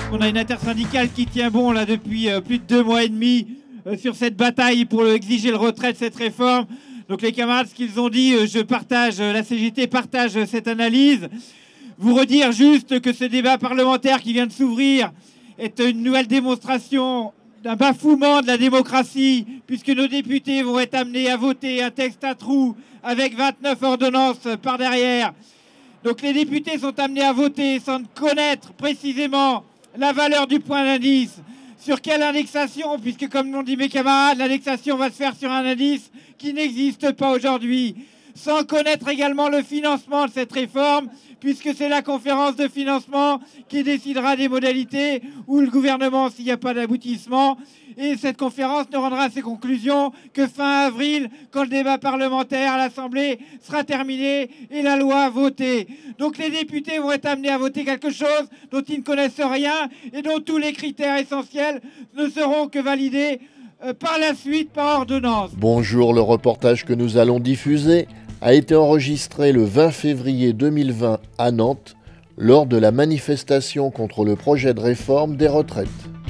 On a une intersyndicale qui tient bon là depuis plus de 2 mois et demi sur cette bataille pour exiger le retrait de cette réforme. Donc les camarades, ce qu'ils ont dit, je partage, la CGT partage cette analyse. Vous redire juste que ce débat parlementaire qui vient de s'ouvrir est une nouvelle démonstration d'un bafouement de la démocratie, puisque nos députés vont être amenés à voter un texte à trous avec 29 ordonnances par derrière. Donc les députés sont amenés à voter sans connaître précisément la valeur du point d'indice. Sur quelle indexation? Puisque comme l'ont dit mes camarades, l'indexation va se faire sur un indice qui n'existe pas aujourd'hui. Sans connaître également le financement de cette réforme, puisque c'est la conférence de financement qui décidera des modalités ou le gouvernement s'il n'y a pas d'aboutissement. Et cette conférence ne rendra ses conclusions que fin avril, quand le débat parlementaire à l'Assemblée sera terminé et la loi votée. Donc les députés vont être amenés à voter quelque chose dont ils ne connaissent rien et dont tous les critères essentiels ne seront que validés par la suite par ordonnance. Bonjour, le reportage que nous allons diffuser a été enregistré le 20 février 2020 à Nantes lors de la manifestation contre le projet de réforme des retraites.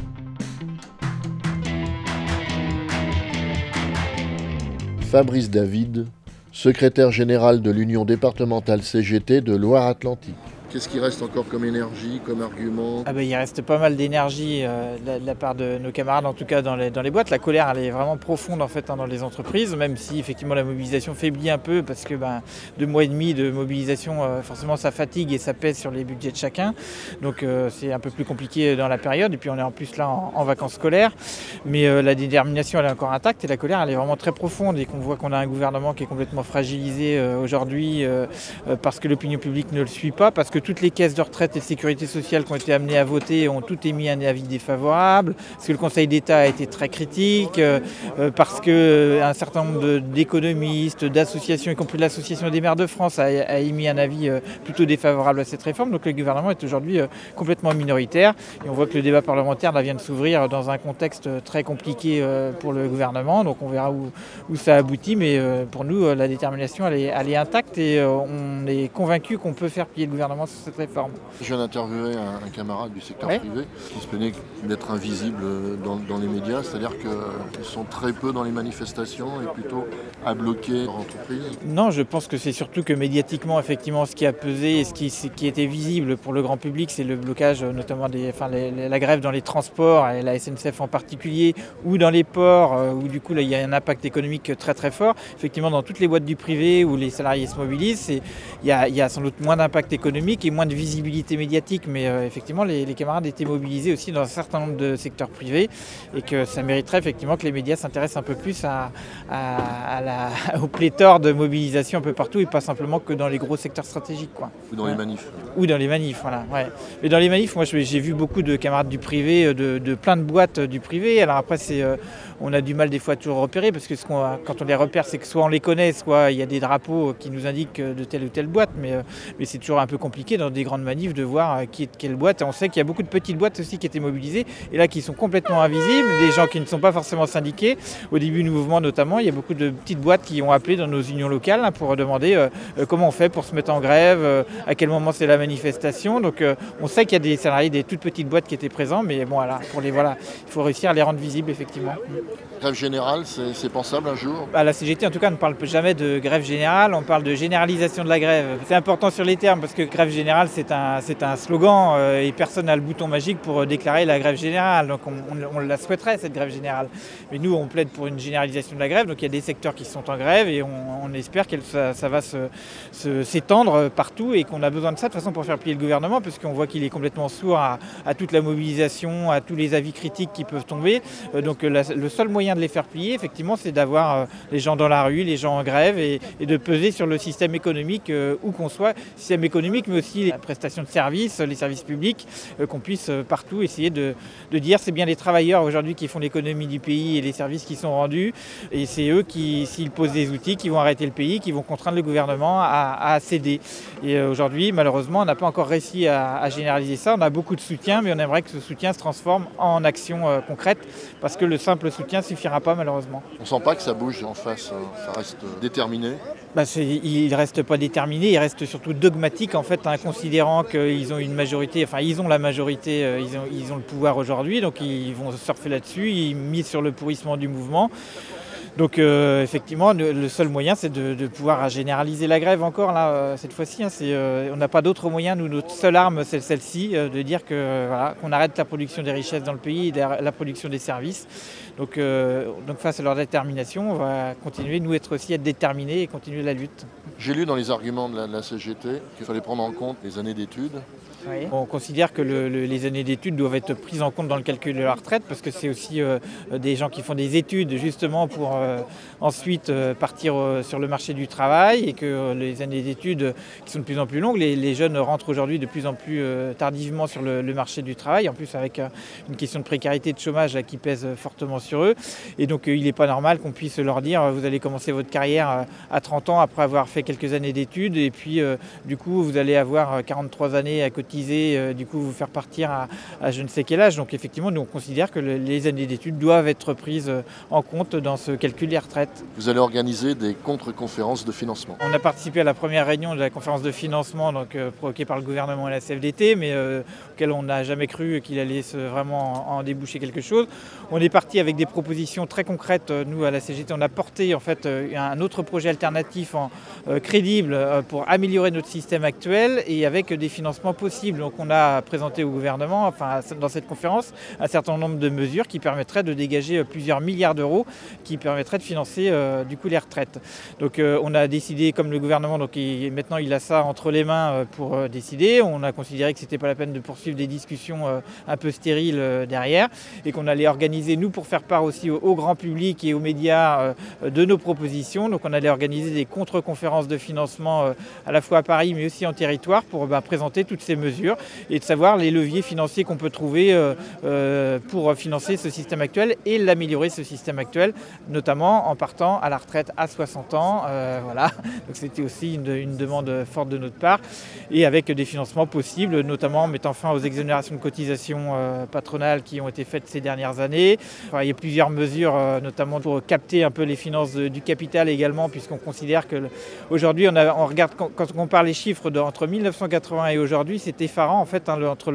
Fabrice David, secrétaire général de l'Union départementale CGT de Loire-Atlantique. Qu'est-ce qui reste encore comme énergie, comme argument ? Il reste pas mal d'énergie de la part de nos camarades, en tout cas dans les boîtes. La colère, elle est vraiment profonde en fait dans les entreprises, même si effectivement la mobilisation faiblit un peu parce que 2 mois et demi de mobilisation, forcément ça fatigue et ça pèse sur les budgets de chacun. Donc c'est un peu plus compliqué dans la période. Et puis on est en plus là en vacances scolaires. Mais la détermination, elle est encore intacte et la colère, elle est vraiment très profonde. Et qu'on voit qu'on a un gouvernement qui est complètement fragilisé aujourd'hui parce que l'opinion publique ne le suit pas, parce que toutes les caisses de retraite et de sécurité sociale qui ont été amenées à voter ont toutes émis un avis défavorable, parce que le Conseil d'État a été très critique, parce qu'un certain nombre d'économistes, d'associations, y compris l'Association des maires de France, a émis un avis plutôt défavorable à cette réforme. Donc le gouvernement est aujourd'hui complètement minoritaire. Et on voit que le débat parlementaire là, vient de s'ouvrir dans un contexte très compliqué pour le gouvernement. Donc on verra où ça aboutit. Mais pour nous, la détermination, elle est intacte et on est convaincu qu'on peut faire plier le gouvernement sur cette réforme. Je viens d'interviewer un camarade du secteur privé qui se plaignait d'être invisible dans les médias, c'est-à-dire qu'ils sont très peu dans les manifestations et plutôt à bloquer leur entreprise. Non, je pense que c'est surtout que médiatiquement, effectivement, ce qui a pesé et ce qui était visible pour le grand public, c'est le blocage, notamment la grève dans les transports, et la SNCF en particulier, ou dans les ports, où du coup là, il y a un impact économique très très fort. Effectivement, dans toutes les boîtes du privé où les salariés se mobilisent, il y a sans doute moins d'impact économique et moins de visibilité médiatique, mais effectivement les camarades étaient mobilisés aussi dans un certain nombre de secteurs privés et que ça mériterait effectivement que les médias s'intéressent un peu plus au pléthore de mobilisation un peu partout et pas simplement que dans les gros secteurs stratégiques. Ou dans les manifs. Ou dans les manifs, voilà. Ouais. Mais dans les manifs, moi j'ai vu beaucoup de camarades du privé, de plein de boîtes du privé. Alors après, on a du mal des fois à toujours repérer parce que quand on les repère, c'est que soit on les connaît, soit il y a des drapeaux qui nous indiquent de telle ou telle boîte, mais c'est toujours un peu compliqué dans des grandes manifs de voir qui est de quelle boîte. Et on sait qu'il y a beaucoup de petites boîtes aussi qui étaient mobilisées et là qui sont complètement invisibles, des gens qui ne sont pas forcément syndiqués. Au début du mouvement notamment, il y a beaucoup de petites boîtes qui ont appelé dans nos unions locales pour demander comment on fait pour se mettre en grève, à quel moment c'est la manifestation. Donc on sait qu'il y a des salariés des toutes petites boîtes qui étaient présents, mais bon voilà, il faut réussir à les rendre visibles effectivement. Grève générale, c'est pensable un jour ? La CGT en tout cas ne parle jamais de grève générale, on parle de généralisation de la grève. C'est important sur les termes parce que grève générale c'est un slogan et personne n'a le bouton magique pour déclarer la grève générale. Donc on la souhaiterait cette grève générale. Mais nous on plaide pour une généralisation de la grève, donc il y a des secteurs qui sont en grève et on espère que ça va s'étendre partout et qu'on a besoin de ça de toute façon pour faire plier le gouvernement parce qu'on voit qu'il est complètement sourd à toute la mobilisation, à tous les avis critiques qui peuvent tomber. Donc le seul moyen de les faire plier effectivement c'est d'avoir les gens dans la rue, les gens en grève et de peser sur le système économique où qu'on soit, système économique mais aussi les prestations de services, les services publics, qu'on puisse partout essayer de dire c'est bien les travailleurs aujourd'hui qui font l'économie du pays et les services qui sont rendus et c'est eux qui, s'ils posent des outils, qui vont arrêter le pays, qui vont contraindre le gouvernement à céder. Et aujourd'hui, malheureusement, on n'a pas encore réussi à généraliser ça. On a beaucoup de soutien, mais on aimerait que ce soutien se transforme en action concrète parce que le simple soutien soutien ne suffira pas malheureusement. On ne sent pas que ça bouge en face, ça reste déterminé. Il ne reste pas déterminé, il reste surtout dogmatique en fait, considérant qu'ils ont une majorité, enfin ils ont la majorité, ils ont le pouvoir aujourd'hui, donc ils vont surfer là-dessus, ils misent sur le pourrissement du mouvement. Donc effectivement, le seul moyen, c'est de pouvoir généraliser la grève encore là cette fois-ci. On n'a pas d'autre moyen. Nous, notre seule arme, c'est celle-ci, de dire qu'on arrête la production des richesses dans le pays, et la production des services. Donc face à leur détermination, on va continuer, nous être déterminés et continuer la lutte. J'ai lu dans les arguments de la CGT qu'il fallait prendre en compte les années d'études. Oui. On considère que les années d'études doivent être prises en compte dans le calcul de la retraite parce que c'est aussi des gens qui font des études justement pour ensuite partir sur le marché du travail et que les années d'études qui sont de plus en plus longues, les jeunes rentrent aujourd'hui de plus en plus tardivement sur le marché du travail, en plus avec une question de précarité de chômage qui pèse fortement sur eux. Et donc il n'est pas normal qu'on puisse leur dire vous allez commencer votre carrière à 30 ans après avoir fait quelques années d'études et puis du coup vous allez avoir 43 années à cotiser, du coup vous faire partir à je ne sais quel âge. Donc effectivement, nous on considère que les années d'études doivent être prises en compte dans ce calcul des retraites. Vous allez organiser des contre-conférences de financement. On a participé à la première réunion de la conférence de financement provoquée par le gouvernement et la CFDT, mais auquel on n'a jamais cru qu'il allait vraiment en déboucher quelque chose. On est parti avec des propositions très concrètes. Nous à la CGT, on a porté en fait un autre projet alternatif crédible pour améliorer notre système actuel et avec des financements possibles. Donc on a présenté au gouvernement, dans cette conférence, un certain nombre de mesures qui permettraient de dégager plusieurs milliards d'euros, qui permettraient de financer du coup les retraites. Donc on a décidé, comme le gouvernement, maintenant il a ça entre les mains pour décider. On a considéré que c'était pas la peine de poursuivre des discussions un peu stériles derrière et qu'on allait organiser, nous, pour faire part aussi au grand public et aux médias de nos propositions. Donc on allait organiser des contre-conférences de financement à la fois à Paris mais aussi en territoire pour présenter toutes ces mesures et de savoir les leviers financiers qu'on peut trouver pour financer ce système actuel et l'améliorer, ce système actuel, notamment en partant à la retraite à 60 ans. Voilà. Donc c'était aussi une demande forte de notre part et avec des financements possibles, notamment en mettant fin aux exonérations de cotisations patronales qui ont été faites ces dernières années. Il y a plusieurs mesures, notamment pour capter un peu les finances du capital également, puisqu'on considère qu'aujourd'hui, on regarde, quand on compare les chiffres entre 1980 et aujourd'hui, c'est effarant en fait, entre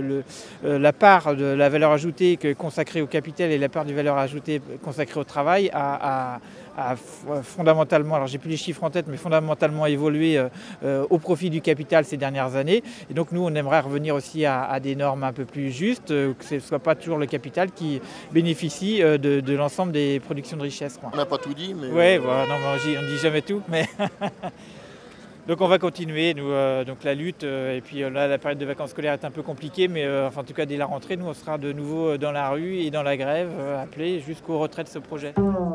la part de la valeur ajoutée consacrée au capital et la part du valeur ajoutée consacrée au travail a fondamentalement, alors j'ai plus les chiffres en tête, mais fondamentalement évolué au profit du capital ces dernières années. Et donc nous, on aimerait revenir aussi à des normes un peu plus justes, que ce ne soit pas toujours le capital qui bénéficie de l'ensemble des productions de richesse. On n'a pas tout dit, mais... Oui, voilà, on ne dit jamais tout, mais... Donc on va continuer, nous, donc la lutte, et puis là la période de vacances scolaires est un peu compliquée, mais en tout cas dès la rentrée, nous on sera de nouveau dans la rue et dans la grève, appelés jusqu'au retrait de ce projet.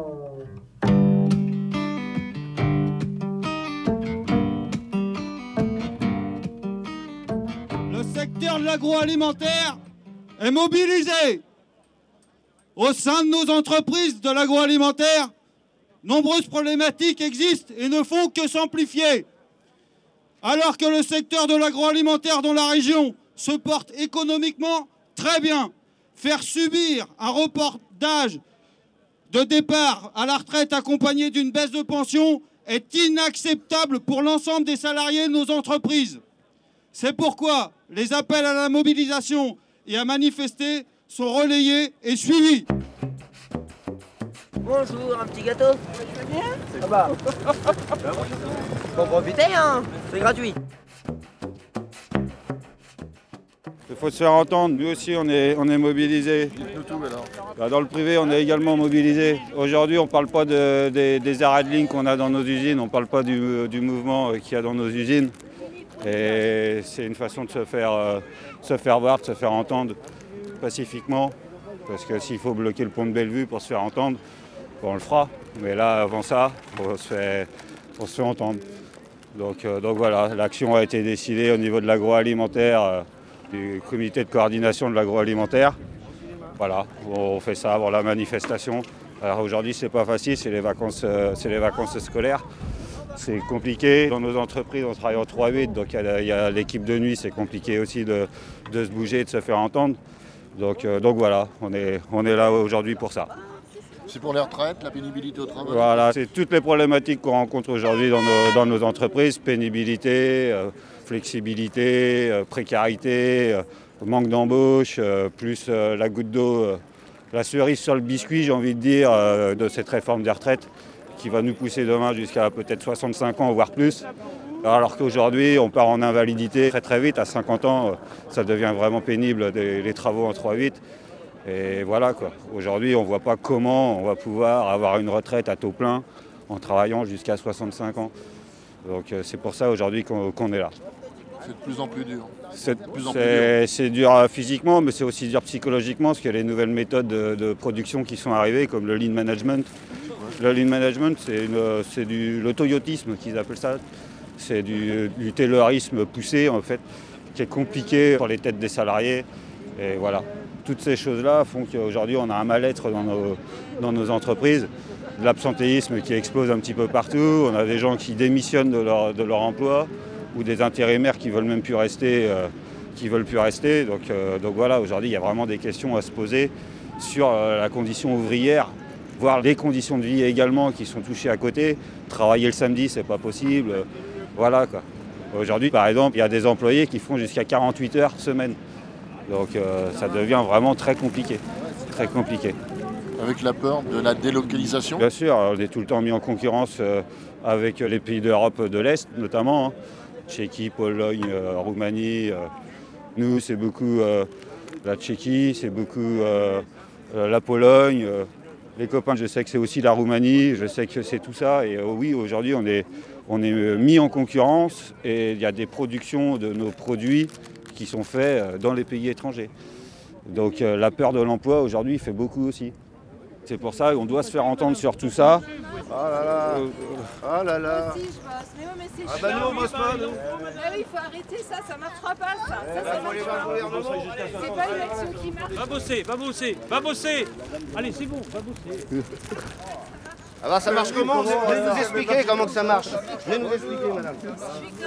Le secteur de l'agroalimentaire est mobilisé. Au sein de nos entreprises de l'agroalimentaire, nombreuses problématiques existent et ne font que s'amplifier. Alors que le secteur de l'agroalimentaire dans la région se porte économiquement très bien, faire subir un report d'âge de départ à la retraite accompagné d'une baisse de pension est inacceptable pour l'ensemble des salariés de nos entreprises. C'est pourquoi les appels à la mobilisation et à manifester sont relayés et suivis. Bonjour, un petit gâteau. Ah bah. Faut profiter, hein. C'est gratuit. Il faut se faire entendre. Nous aussi, on est mobilisés. Dites-nous tout alors. Dans le privé, on est également mobilisés. Aujourd'hui, on ne parle pas des arrêts de ligne qu'on a dans nos usines. On ne parle pas du mouvement qu'il y a dans nos usines. Et c'est une façon de se faire voir, de se faire entendre pacifiquement. Parce que s'il faut bloquer le pont de Bellevue pour se faire entendre, on le fera. Mais là, avant ça, on se fait entendre. Donc voilà, l'action a été décidée au niveau de l'agroalimentaire, du comité de coordination de l'agroalimentaire. Voilà, on fait ça avant la manifestation. Alors aujourd'hui, c'est pas facile, c'est les vacances scolaires. C'est compliqué. Dans nos entreprises, on travaille en 3-8, donc il y a l'équipe de nuit, c'est compliqué aussi de se bouger et de se faire entendre. Donc voilà, on est là aujourd'hui pour ça. C'est pour les retraites, la pénibilité au travail. Voilà, c'est toutes les problématiques qu'on rencontre aujourd'hui dans nos entreprises, pénibilité, flexibilité, précarité, manque d'embauche, plus la goutte d'eau, la cerise sur le biscuit, j'ai envie de dire, de cette réforme des retraites qui va nous pousser demain jusqu'à peut-être 65 ans, voire plus. Alors qu'aujourd'hui, on part en invalidité très très vite. À 50 ans, ça devient vraiment pénible, les travaux en 3-8. Et voilà quoi. Aujourd'hui, on ne voit pas comment on va pouvoir avoir une retraite à taux plein en travaillant jusqu'à 65 ans. Donc c'est pour ça aujourd'hui qu'on est là. C'est de plus en plus dur. C'est dur physiquement, mais c'est aussi dur psychologiquement, parce qu'il y a les nouvelles méthodes de production qui sont arrivées, comme le lean management. Le lean management, c'est de l'autoyotisme qu'ils appellent ça. C'est du taylorisme poussé, en fait, qui est compliqué pour les têtes des salariés. Et voilà. Toutes ces choses-là font qu'aujourd'hui, on a un mal-être dans nos entreprises. De l'absentéisme qui explose un petit peu partout. On a des gens qui démissionnent de leur emploi, ou des intérimaires qui ne veulent même plus rester. Donc voilà, aujourd'hui, il y a vraiment des questions à se poser sur la condition ouvrière, voire les conditions de vie également qui sont touchées à côté. Travailler le samedi, c'est pas possible. Voilà quoi. Aujourd'hui, par exemple, il y a des employés qui font jusqu'à 48 heures semaine. Donc ça devient vraiment très compliqué. Très compliqué. Avec la peur de la délocalisation ? Bien sûr, on est tout le temps mis en concurrence avec les pays d'Europe de l'Est notamment. Tchéquie, Pologne, Roumanie. Nous, c'est beaucoup la Tchéquie, c'est beaucoup la Pologne. Les copains, je sais que c'est aussi la Roumanie, je sais que c'est tout ça. Et oui, aujourd'hui, on est mis en concurrence et il y a des productions de nos produits qui sont faits dans les pays étrangers. Donc la peur de l'emploi, aujourd'hui, fait beaucoup aussi. C'est pour ça qu'on doit se faire entendre sur tout ça. Ah là là. Ah là là. Moi aussi, je bosse. Mais ouais, mais c'est Ah bah nous, on bosse pas, nous. Ah oui, il faut arrêter ça, ça marchera pas, ça. Ça marche pas. C'est pas une action qui marche. Va bosser. Allez, c'est bon, va bosser. Ah bah ça marche comment? Venez nous expliquer comment que ça marche. Venez nous expliquer, madame. Je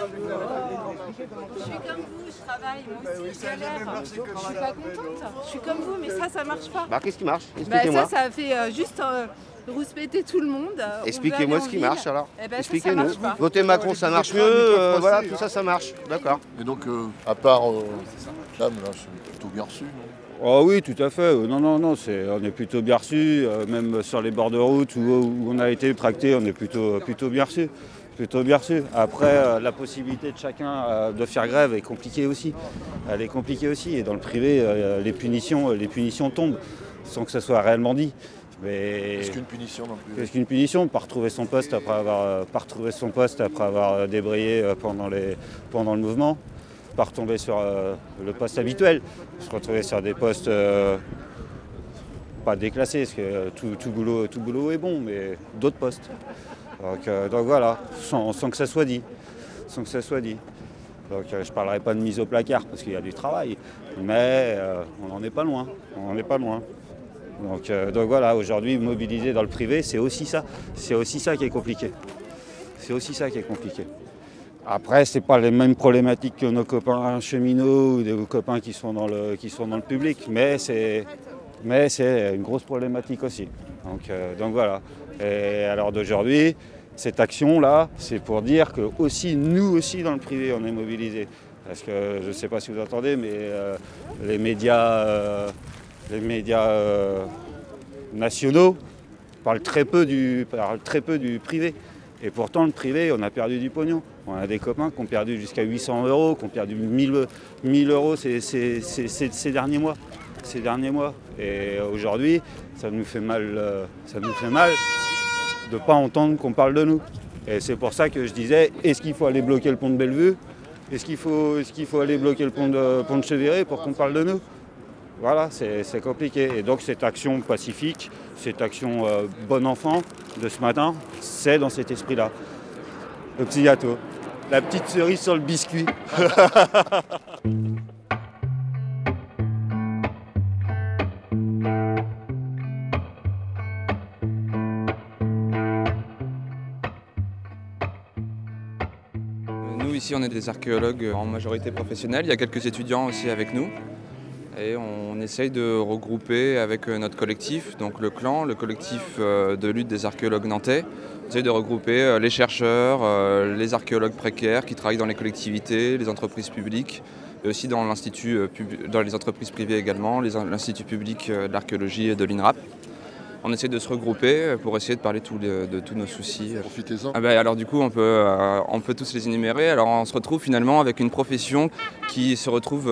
suis comme vous, je travaille, moi aussi, je galère. Je suis pas contente. Je suis comme vous, mais ça marche pas. Bah qu'est-ce qui marche? Bah Expliquez-moi. ça fait juste rouspéter tout le monde. Expliquez-moi ce qui marche alors. Eh ben, Expliquez-nous. ça marche pas. Voter Macron, ça marche mieux. Voilà, tout ça, ça marche. D'accord. Et donc, à part Dame, là, c'est plutôt bien reçu, non ? Oh oui, tout à fait. Non, on est plutôt bien reçus. Même sur les bords de route où on a été tracté, on est plutôt bien reçus. Après, la possibilité de chacun de faire grève est compliquée aussi. Elle est compliquée aussi. Et dans le privé, les punitions tombent sans que ça soit réellement dit. Mais Qu'est-ce qu'une punition non plus ? Qu'est-ce qu'une punition ? Pas retrouver son poste après avoir débrayé pendant le mouvement. Pas retomber sur le poste habituel, se retrouver sur des postes pas déclassés, parce que tout boulot est bon, mais d'autres postes. Donc voilà, sans que ça soit dit. Donc je ne parlerai pas de mise au placard, parce qu'il y a du travail, mais on n'en est pas loin. Donc voilà, aujourd'hui, mobiliser dans le privé, c'est aussi ça. C'est aussi ça qui est compliqué. Après, ce n'est pas les mêmes problématiques que nos copains cheminots ou des copains qui sont dans le public, mais c'est une grosse problématique aussi. Donc voilà. Et à l'heure d'aujourd'hui, cette action-là, c'est pour dire que nous aussi dans le privé, on est mobilisés. Parce que je ne sais pas si vous entendez, mais les médias nationaux parlent très peu du privé. Et pourtant, le privé, on a perdu du pognon. On a des copains qui ont perdu jusqu'à 800 €, qui ont perdu 1000 € ces derniers mois. Et aujourd'hui, ça nous fait mal de ne pas entendre qu'on parle de nous. Et c'est pour ça que je disais, est-ce qu'il faut aller bloquer le pont de Bellevue ? Est-ce qu'il faut aller bloquer le pont de Cheverry pour qu'on parle de nous ? Voilà, c'est compliqué. Et donc cette action pacifique, cette action bon enfant de ce matin, c'est dans cet esprit-là. Le petit gâteau, la petite cerise sur le biscuit. Nous ici on est des archéologues en majorité professionnels, il y a quelques étudiants aussi avec nous. et on essaye de regrouper avec notre collectif, donc le clan, le collectif de lutte des archéologues nantais. On essaye de regrouper les chercheurs, les archéologues précaires qui travaillent dans les collectivités, les entreprises publiques, et aussi dans les entreprises privées également, l'Institut public de l'archéologie et de l'INRAP. On essaie de se regrouper pour essayer de parler de tous nos soucis. Profitez-en. Alors du coup, on peut tous les énumérer. Alors on se retrouve finalement avec une profession qui se retrouve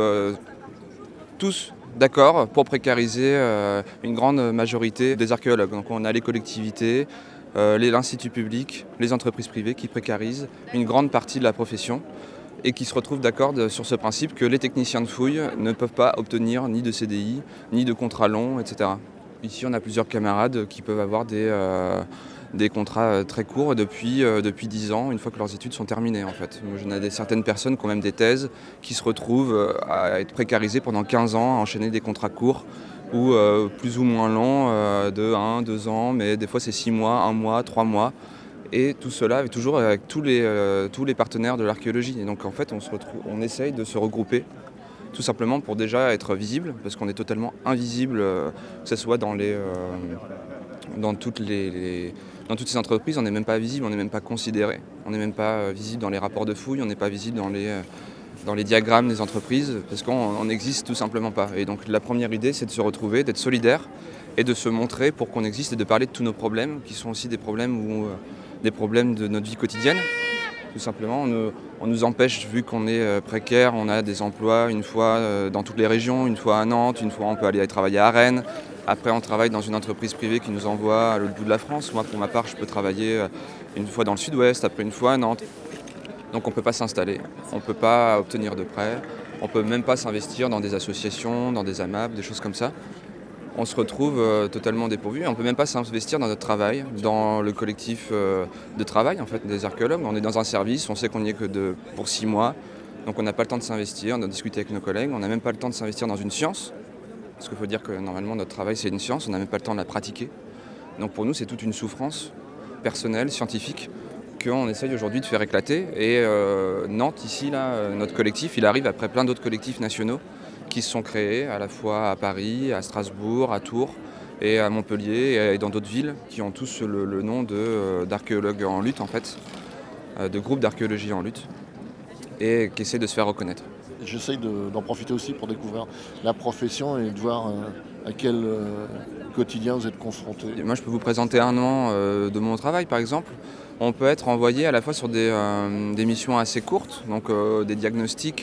tous d'accord pour précariser une grande majorité des archéologues. Donc on a les collectivités, l'Institut public, les entreprises privées qui précarisent une grande partie de la profession et qui se retrouvent d'accord sur ce principe que les techniciens de fouille ne peuvent pas obtenir ni de CDI, ni de contrats longs, etc. Ici, on a plusieurs camarades qui peuvent avoir des contrats très courts depuis 10 ans, une fois que leurs études sont terminées en fait. J'en ai certaines personnes qui ont même des thèses qui se retrouvent à être précarisées pendant 15 ans, à enchaîner des contrats courts ou plus ou moins longs de 1, 2 ans, mais des fois c'est 6 mois, 1 mois, 3 mois. Et tout cela avec toujours avec tous les partenaires de l'archéologie. Et donc en fait on essaye de se regrouper tout simplement pour déjà être visible, parce qu'on est totalement invisible, que ce soit dans toutes ces entreprises, on n'est même pas visible, on n'est même pas considéré, on n'est même pas visible dans les rapports de fouilles, on n'est pas visible dans les diagrammes des entreprises, parce qu'on n'existe tout simplement pas. Et donc la première idée, c'est de se retrouver, d'être solidaire et de se montrer pour qu'on existe et de parler de tous nos problèmes, qui sont aussi des problèmes de notre vie quotidienne. Tout simplement, on nous empêche, vu qu'on est précaire, on a des emplois une fois dans toutes les régions, une fois à Nantes, une fois on peut aller travailler à Rennes. Après on travaille dans une entreprise privée qui nous envoie à l'autre bout de la France. Moi pour ma part je peux travailler une fois dans le sud-ouest, après une fois à Nantes. Donc on ne peut pas s'installer, on ne peut pas obtenir de prêts, on ne peut même pas s'investir dans des associations, dans des AMAP, des choses comme ça. On se retrouve totalement dépourvu. On ne peut même pas s'investir dans notre travail, dans le collectif de travail en fait, des archéologues. On est dans un service, on sait qu'on n'y est que pour 6 mois, donc on n'a pas le temps de s'investir, de discuter avec nos collègues, on n'a même pas le temps de s'investir dans une science, parce qu'il faut dire que normalement notre travail c'est une science, on n'a même pas le temps de la pratiquer. Donc pour nous c'est toute une souffrance personnelle, scientifique, qu'on essaye aujourd'hui de faire éclater. Et Nantes, ici, là, notre collectif, il arrive après plein d'autres collectifs nationaux qui se sont créés à la fois à Paris, à Strasbourg, à Tours et à Montpellier et dans d'autres villes qui ont tous le nom d'archéologues en lutte en fait, de groupes d'archéologie en lutte et qui essaient de se faire reconnaître. J'essaye d'en profiter aussi pour découvrir la profession et de voir à quel quotidien vous êtes confrontés. Moi je peux vous présenter un an de mon travail par exemple. On peut être envoyé à la fois sur des missions assez courtes, donc des diagnostics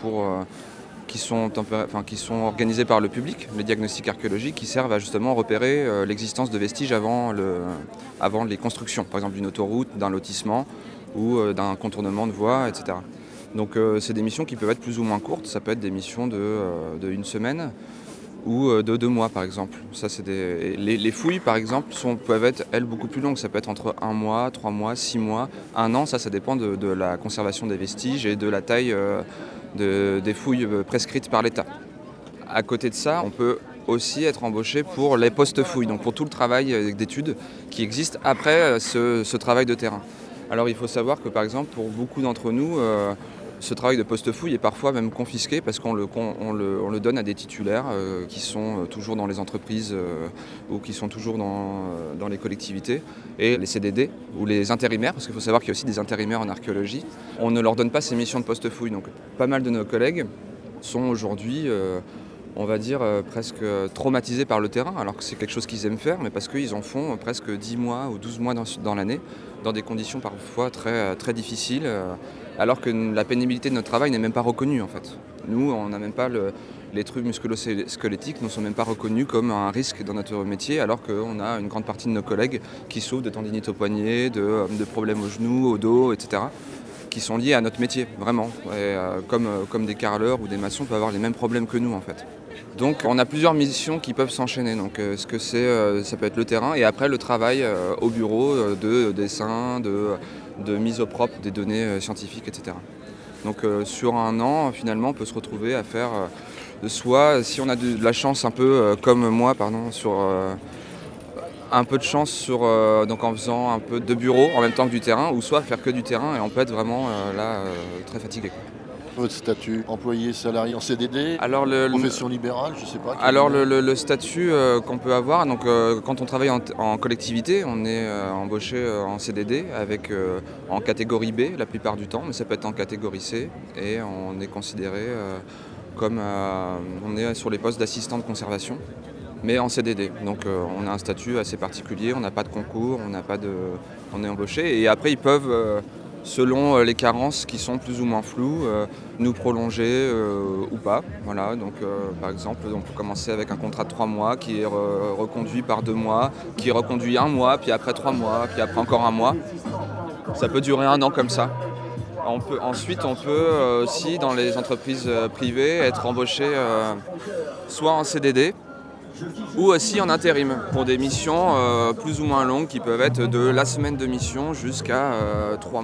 qui sont organisés par le public, les diagnostics archéologiques qui servent à justement repérer l'existence de vestiges avant les constructions, par exemple d'une autoroute, d'un lotissement ou d'un contournement de voies, etc. Donc c'est des missions qui peuvent être plus ou moins courtes, ça peut être des missions de 1 semaine ou de 2 mois par exemple. Ça, les fouilles par exemple peuvent être elles beaucoup plus longues, ça peut être entre 1 mois, 3 mois, 6 mois, 1 an, ça dépend de la conservation des vestiges et de la taille des fouilles prescrites par l'État. À côté de ça, on peut aussi être embauché pour les post-fouilles, donc pour tout le travail d'études qui existe après ce travail de terrain. Alors il faut savoir que par exemple pour beaucoup d'entre nous, ce travail de post-fouille est parfois même confisqué parce qu'on le donne à des titulaires qui sont toujours dans les entreprises ou qui sont toujours dans les collectivités. Et les CDD ou les intérimaires, parce qu'il faut savoir qu'il y a aussi des intérimaires en archéologie, on ne leur donne pas ces missions de post-fouille. Donc pas mal de nos collègues sont aujourd'hui, on va dire, presque traumatisés par le terrain, alors que c'est quelque chose qu'ils aiment faire, mais parce qu'ils en font presque 10 mois ou 12 mois dans l'année, dans des conditions parfois très, très difficiles, alors que la pénibilité de notre travail n'est même pas reconnue en fait. Nous, on n'a même pas les trucs musculo-squelettiques ne sont même pas reconnus comme un risque dans notre métier, alors qu'on a une grande partie de nos collègues qui souffrent de tendinite au poignet, de problèmes au genou, au dos, etc., qui sont liés à notre métier, vraiment. Et, comme des carreleurs ou des maçons peuvent avoir les mêmes problèmes que nous en fait. Donc on a plusieurs missions qui peuvent s'enchaîner. Donc ça peut être le terrain et après le travail au bureau de dessin, de mise au propre des données scientifiques, etc. Donc sur 1 an, finalement, on peut se retrouver à faire soit, si on a de la chance un peu comme moi, sur un peu de chance donc en faisant un peu de bureau en même temps que du terrain, ou soit faire que du terrain et on peut être vraiment très fatigué. Votre statut employé, salarié en CDD, Alors profession libérale, je ne sais pas. Alors le statut qu'on peut avoir, donc quand on travaille en collectivité, on est embauché en CDD avec en catégorie B la plupart du temps, mais ça peut être en catégorie C et on est considéré comme on est sur les postes d'assistant de conservation, mais en CDD. Donc on a un statut assez particulier, on n'a pas de concours, on est embauché et après ils peuvent selon les carences qui sont plus ou moins floues, nous prolonger ou pas. Voilà, donc par exemple, on peut commencer avec un contrat de 3 mois qui est reconduit par 2 mois, qui est reconduit 1 mois, puis après 3 mois, puis après encore 1 mois. Ça peut durer 1 an comme ça. Ensuite, on peut aussi, dans les entreprises privées, être embauché soit en CDD, ou aussi en intérim pour des missions plus ou moins longues qui peuvent être de la semaine de mission jusqu'à 3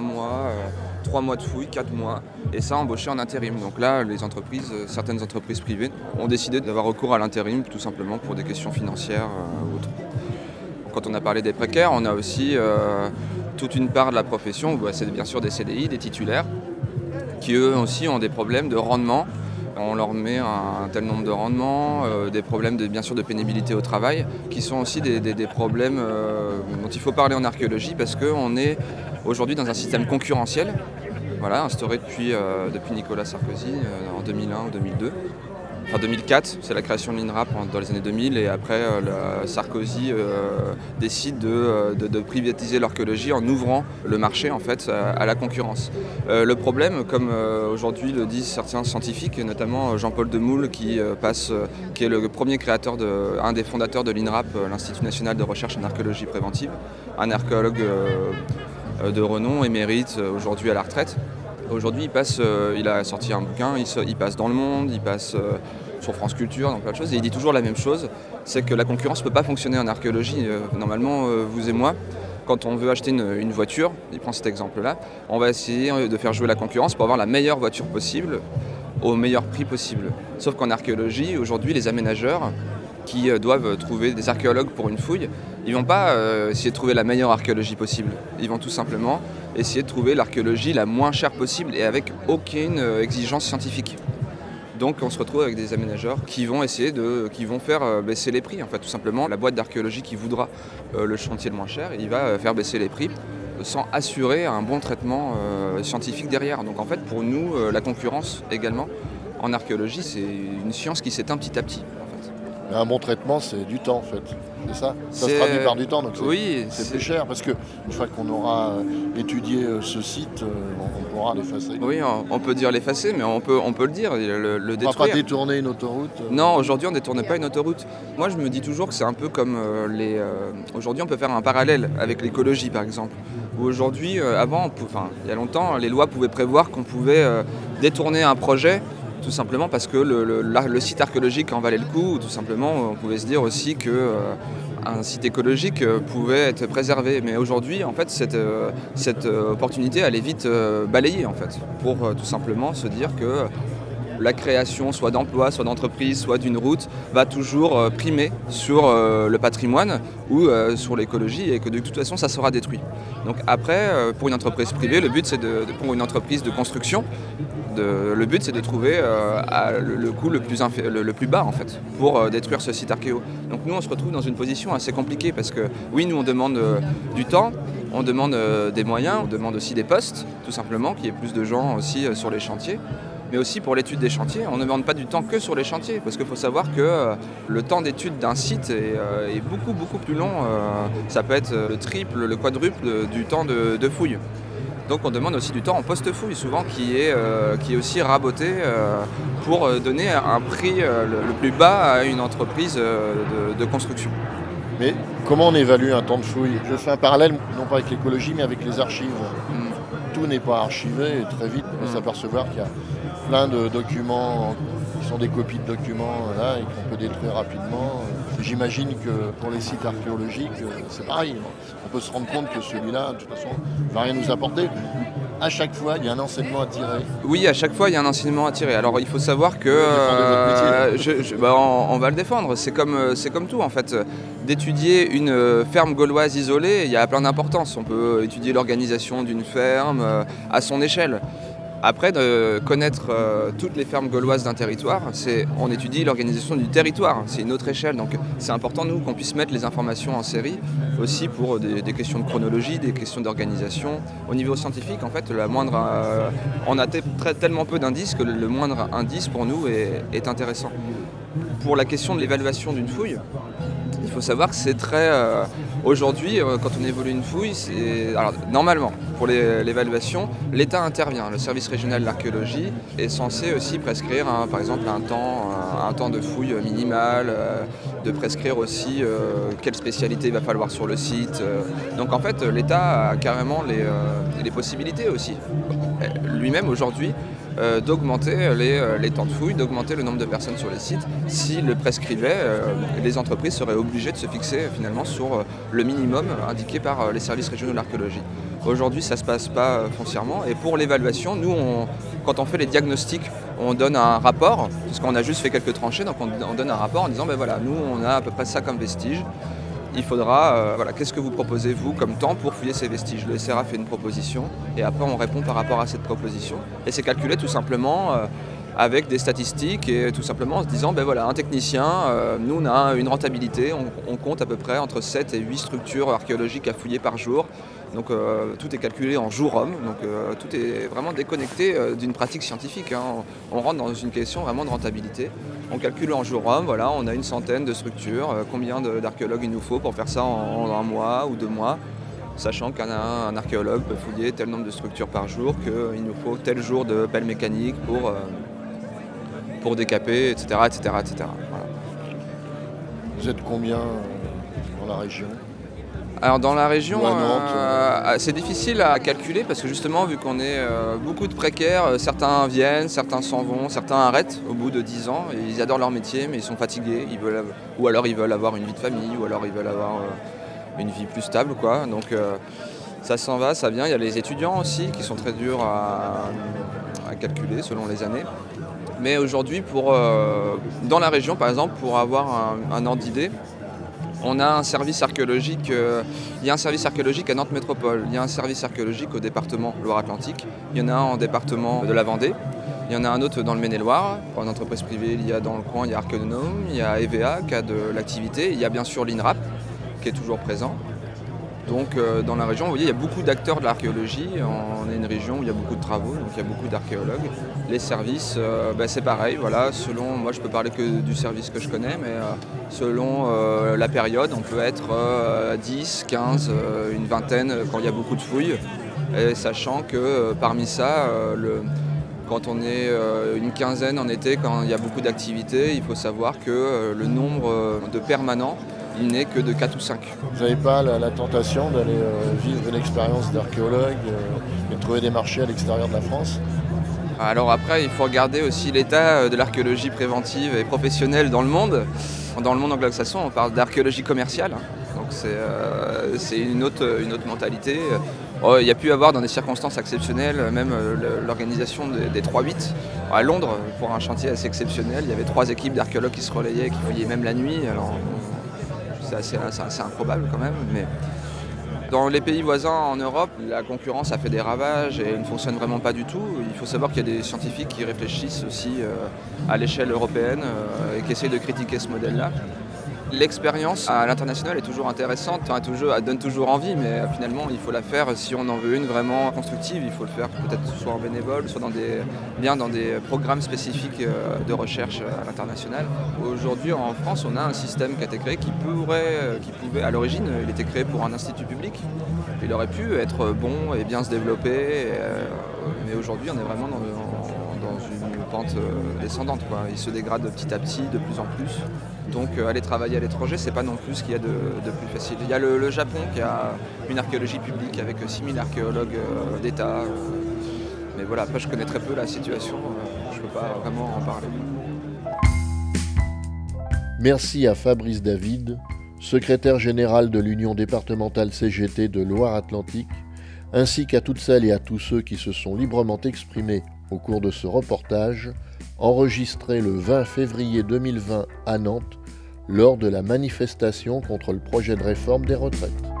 mois de fouille, 4 mois, et ça embauché en intérim. Donc là, certaines entreprises privées ont décidé d'avoir recours à l'intérim tout simplement pour des questions financières ou autres. Quand on a parlé des précaires, on a aussi toute une part de la profession, c'est bien sûr des CDI, des titulaires, qui eux aussi ont des problèmes de rendement. On leur met un tel nombre de rendements, des problèmes bien sûr de pénibilité au travail, qui sont aussi des problèmes dont il faut parler en archéologie parce qu'on est aujourd'hui dans un système concurrentiel, instauré depuis Nicolas Sarkozy en 2001 ou 2002. Enfin 2004, c'est la création de l'INRAP dans les années 2000 et après Sarkozy décide de privatiser l'archéologie en ouvrant le marché en fait à la concurrence. Le problème, comme aujourd'hui le disent certains scientifiques, et notamment Jean-Paul Demoule qui est le premier créateur, un des fondateurs de l'INRAP, l'Institut national de recherche en archéologie préventive, un archéologue de renom, émérite, aujourd'hui à la retraite. Aujourd'hui, il a sorti un bouquin, il passe dans Le Monde, il passe sur France Culture, dans plein de choses, et il dit toujours la même chose, c'est que la concurrence ne peut pas fonctionner en archéologie. Normalement, vous et moi, quand on veut acheter une voiture, il prend cet exemple-là, on va essayer de faire jouer la concurrence pour avoir la meilleure voiture possible, au meilleur prix possible. Sauf qu'en archéologie, aujourd'hui, les aménageurs qui doivent trouver des archéologues pour une fouille, ils ne vont pas essayer de trouver la meilleure archéologie possible. Ils vont tout simplement essayer de trouver l'archéologie la moins chère possible et avec aucune exigence scientifique. Donc on se retrouve avec des aménageurs qui vont faire baisser les prix. En fait, tout simplement, la boîte d'archéologie qui voudra le chantier le moins cher, il va faire baisser les prix sans assurer un bon traitement scientifique derrière. Donc en fait, pour nous, la concurrence également en archéologie, c'est une science qui s'éteint petit à petit. Un bon traitement, c'est du temps en fait. C'est ça. Ça se traduit par du temps, donc c'est plus cher parce qu'une fois qu'on aura étudié ce site, on pourra l'effacer. Oui, on peut dire l'effacer, mais on peut le dire, le détruire. On ne va pas détourner une autoroute. Non, aujourd'hui on ne détourne pas une autoroute. Moi je me dis toujours que c'est un peu comme aujourd'hui on peut faire un parallèle avec l'écologie par exemple. Où aujourd'hui, il y a longtemps, les lois pouvaient prévoir qu'on pouvait détourner un projet tout simplement parce que le site archéologique en valait le coup, ou tout simplement on pouvait se dire aussi qu'un site écologique pouvait être préservé. Mais aujourd'hui, en fait, cette opportunité, elle est vite balayée, en fait, pour tout simplement se dire que la création soit d'emplois, soit d'entreprises, soit d'une route va toujours primer sur le patrimoine ou sur l'écologie et que de toute façon ça sera détruit. Donc après, pour une entreprise privée, le but c'est pour une entreprise de construction, le but c'est de trouver le coût le plus bas en fait pour détruire ce site archéo. Donc nous on se retrouve dans une position assez compliquée parce que oui nous on demande du temps, on demande des moyens, on demande aussi des postes tout simplement, qu'il y ait plus de gens aussi sur les chantiers. Mais aussi pour l'étude des chantiers, on ne demande pas du temps que sur les chantiers, parce qu'il faut savoir que le temps d'étude d'un site est beaucoup beaucoup plus long. Ça peut être le triple, le quadruple du temps de fouille. Donc on demande aussi du temps en post-fouille, souvent qui est aussi raboté pour donner un prix le plus bas à une entreprise de construction. Mais comment on évalue un temps de fouille ? Je fais un parallèle, non pas avec l'écologie, mais avec les archives. Tout n'est pas archivé et très vite on peut s'apercevoir qu'il y a plein de documents qui sont des copies de documents là, et qu'on peut détruire rapidement. J'imagine que pour les sites archéologiques, c'est pareil. On peut se rendre compte que celui-là, de toute façon, ne va rien nous apporter. À chaque fois, il y a un enseignement à tirer. Oui, à chaque fois, il y a un enseignement à tirer. Alors, il faut savoir que on va le défendre. C'est comme tout, en fait. D'étudier une ferme gauloise isolée, il y a plein d'importance. On peut étudier l'organisation d'une ferme à son échelle. Après, de connaître toutes les fermes gauloises d'un territoire, on étudie l'organisation du territoire, c'est une autre échelle. Donc c'est important, nous, qu'on puisse mettre les informations en série, aussi pour des questions de chronologie, des questions d'organisation. Au niveau scientifique, en fait, on a tellement peu d'indices que le moindre indice, pour nous, est intéressant. Pour la question de l'évaluation d'une fouille, il faut savoir que c'est très... Aujourd'hui, quand on évolue une fouille, alors, normalement, pour l'évaluation, l'État intervient. Le service régional de l'archéologie est censé aussi prescrire, par exemple, un temps de fouille minimal, de prescrire aussi quelle spécialité il va falloir sur le site. Donc en fait, l'État a carrément les possibilités aussi, lui-même aujourd'hui, d'augmenter les temps de fouille, d'augmenter le nombre de personnes sur les sites. S'il le prescrivait, les entreprises seraient obligées de se fixer finalement sur le minimum indiqué par les services régionaux de l'archéologie. Aujourd'hui, ça ne se passe pas foncièrement. Et pour l'évaluation, nous, quand on fait les diagnostics, on donne un rapport, parce qu'on a juste fait quelques tranchées, donc on donne un rapport en disant, ben voilà, nous, on a à peu près ça comme vestige. Il faudra, qu'est-ce que vous proposez, vous, comme temps pour fouiller ces vestiges? Le SRA fait une proposition et après on répond par rapport à cette proposition. Et c'est calculé tout simplement avec des statistiques et tout simplement en se disant, ben voilà, un technicien, nous on a une rentabilité, on compte à peu près entre 7 et 8 structures archéologiques à fouiller par jour. Donc tout est calculé en jour-homme, donc tout est vraiment déconnecté d'une pratique scientifique. On rentre dans une question vraiment de rentabilité. On calcule en jour-homme, voilà, on a une centaine de structures, combien d'archéologues il nous faut pour faire ça en 1 mois ou 2 mois, sachant qu'un archéologue peut fouiller tel nombre de structures par jour, qu'il nous faut tel jour de pelle mécanique pour décaper, etc. Voilà. Vous êtes combien dans la région ? Alors dans la région, Ou à Nantes, c'est difficile à calculer parce que justement vu qu'on est beaucoup de précaires, certains viennent, certains s'en vont, certains arrêtent au bout de 10 ans. Et ils adorent leur métier mais ils sont fatigués, ou alors ils veulent avoir une vie de famille, ou alors ils veulent avoir une vie plus stable, quoi. Donc ça s'en va, ça vient. Il y a les étudiants aussi qui sont très durs à calculer selon les années. Mais aujourd'hui, dans la région par exemple, pour avoir un ordre d'idée, on a un service archéologique, il y a un service archéologique à Nantes Métropole, il y a un service archéologique au département Loire-Atlantique, il y en a un en département de la Vendée, il y en a un autre dans le Maine-et-Loire. En entreprise privée, il y a dans le coin, il y a Archéonome, il y a EVA qui a de l'activité, il y a bien sûr l'INRAP qui est toujours présent. Donc dans la région, vous voyez, il y a beaucoup d'acteurs de l'archéologie. On est une région où il y a beaucoup de travaux, donc il y a beaucoup d'archéologues. Les services, c'est pareil, voilà. Selon, moi je peux parler que du service que je connais, mais selon la période, on peut être 10, 15, une vingtaine quand il y a beaucoup de fouilles. Et sachant que parmi ça, quand on est une quinzaine en été, quand il y a beaucoup d'activités, il faut savoir que le nombre de permanents, il n'est que de 4 ou 5. Vous n'avez pas la tentation d'aller vivre une expérience d'archéologue et de trouver des marchés à l'extérieur de la France ? Alors après, il faut regarder aussi l'état de l'archéologie préventive et professionnelle dans le monde. Dans le monde anglo-saxon, on parle d'archéologie commerciale. Donc c'est une autre mentalité. Il y a pu y avoir dans des circonstances exceptionnelles, même l'organisation des 3-8 à Londres, pour un chantier assez exceptionnel. Il y avait 3 équipes d'archéologues qui se relayaient, qui fouillaient même la nuit. Alors, c'est assez improbable quand même. Mais dans les pays voisins en Europe, la concurrence a fait des ravages et ne fonctionne vraiment pas du tout. Il faut savoir qu'il y a des scientifiques qui réfléchissent aussi à l'échelle européenne et qui essayent de critiquer ce modèle-là. L'expérience à l'international est toujours intéressante, elle donne toujours envie, mais finalement il faut la faire si on en veut une vraiment constructive. Il faut le faire peut-être soit en bénévole, soit dans des programmes spécifiques de recherche à l'international. Aujourd'hui en France, on a un système qui a été créé qui pouvait, à l'origine, il était créé pour un institut public. Il aurait pu être bon et bien se développer, mais aujourd'hui on est vraiment dans une pente descendante, quoi. Il se dégrade petit à petit, de plus en plus. Donc aller travailler à l'étranger, c'est pas non plus ce qu'il y a de plus facile. Il y a le Japon qui a une archéologie publique avec 6000 archéologues d'État. Mais voilà, après je connais très peu la situation, je peux pas vraiment en parler. Merci à Fabrice David, secrétaire général de l'Union départementale CGT de Loire-Atlantique, ainsi qu'à toutes celles et à tous ceux qui se sont librement exprimés au cours de ce reportage, enregistré le 20 février 2020 à Nantes, lors de la manifestation contre le projet de réforme des retraites.